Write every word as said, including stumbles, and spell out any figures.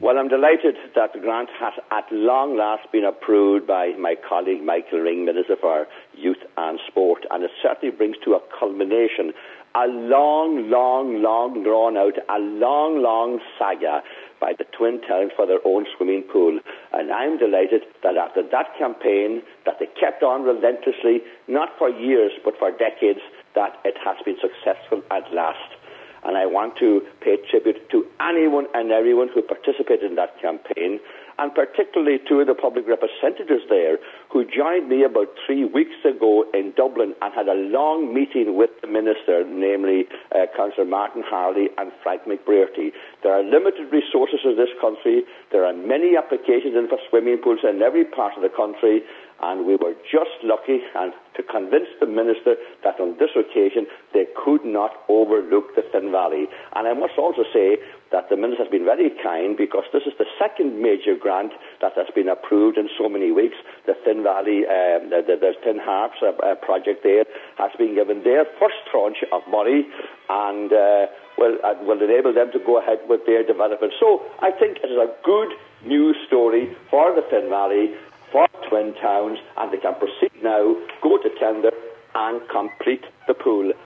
Well, I'm delighted that the grant has at long last been approved by my colleague Michael Ring, Minister for Youth and Sport, and it certainly brings to a culmination a long, long, long drawn out, a long, long saga by the Twin Towns for their own swimming pool. And I'm delighted that after that campaign, that they kept on relentlessly, not for years, but for decades, that it has been successful at last. And I want to pay tribute to anyone and everyone who participated in that campaign, and particularly two of the public representatives there who joined me about three weeks ago in Dublin and had a long meeting with the Minister, namely uh, Councillor Martin Harley and Frank McBrearty. There are limited resources in this country. There are many applications in for swimming pools in every part of the country, and we were just lucky and to convince the Minister that on this occasion they could not overlook the Thin Valley. And I must also say that the Minister has been very kind, because this is the second major grant that has been approved in so many weeks. The Thin Valley, um, the, the, the Thin Harps uh, uh, project there has been given their first tranche of money, and uh, will, uh, will enable them to go ahead with their development. So I think it is a good news story for the Thin Valley, for Twin Towns, and they can proceed now, go to tender and complete the pool.